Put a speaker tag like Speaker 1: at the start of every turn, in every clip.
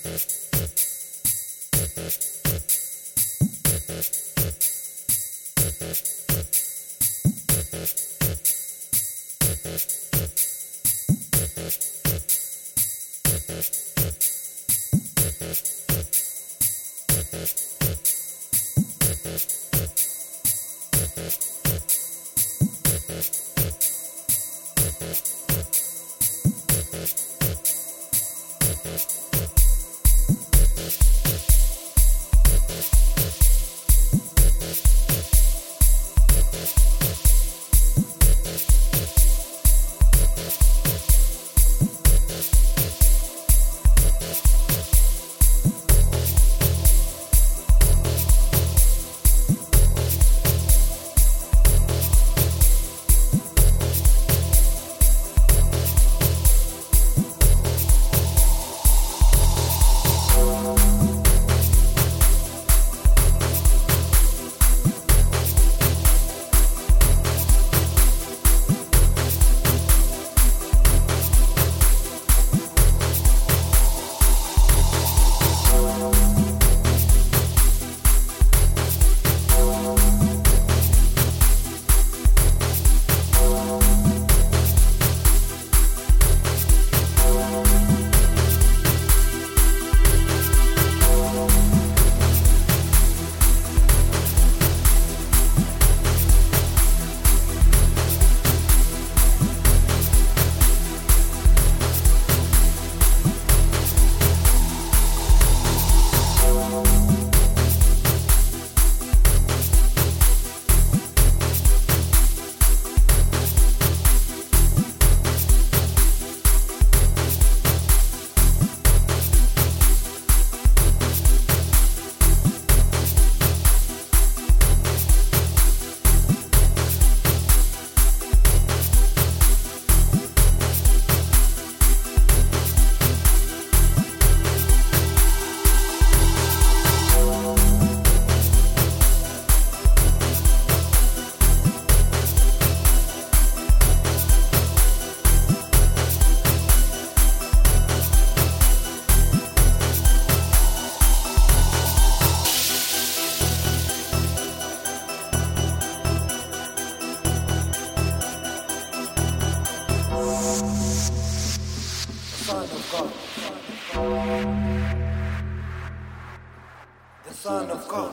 Speaker 1: Son of God,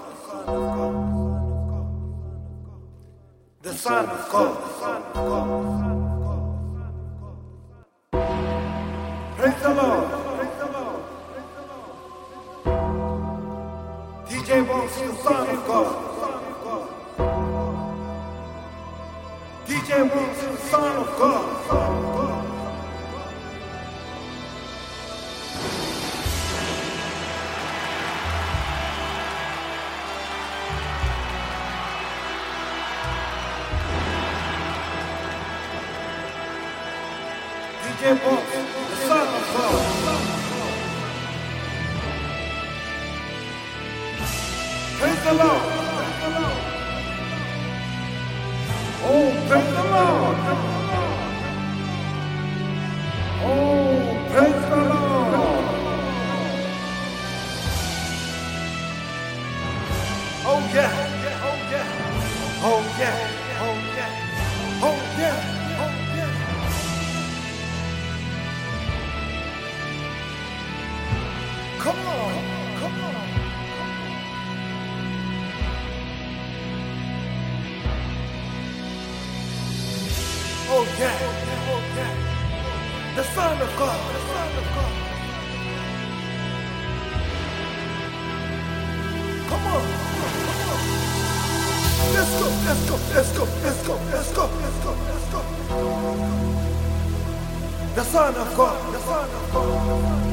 Speaker 1: the Son of God, praise the Lord, DJ Wong's the Son of God, DJ Wong's the Son of God. DJ Wong, the Son of God. Praise the Lord. Oh, praise the Lord. Oh, praise the Lord. Oh yeah, oh yeah, oh yeah, oh yeah, oh yeah. Come on, come on. Oh yeah, oh yeah. The Son of God, the Son of God. Come on, come on. Let's go, let's go, let's go, let's go, let's go, let's go, let's go. The Son of God, the Son of God.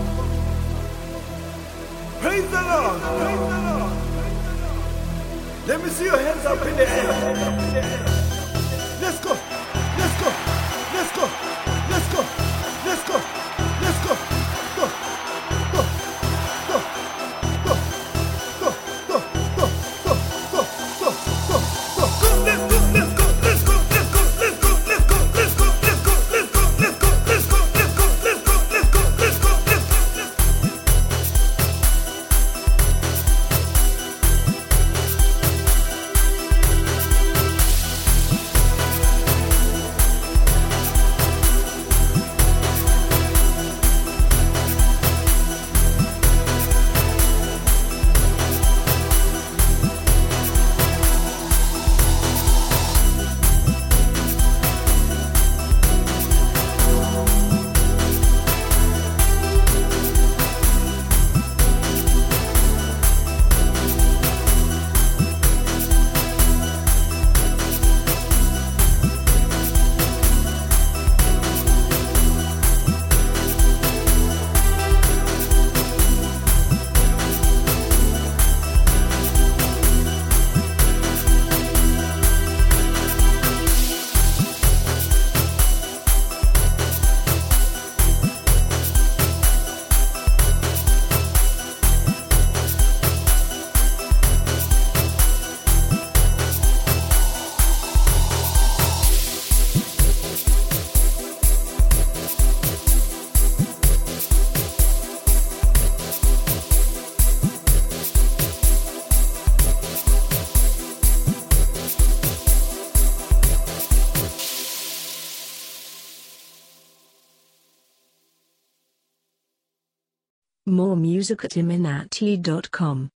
Speaker 1: Praise the Lord, praise the Lord. Let me see your hands up in the air. Let's go, let's go, let's go, let's go, let's go, let's go. Go, go, go, go, go, go, go, go, go, go, go, go, go. Let's go, let's go, let's go, let's go, let's go, let's go, let's go, let's go, let's go, let's go, let's go, let's go, let's go, let's go, let's go, let's go.
Speaker 2: More music at iminati.com.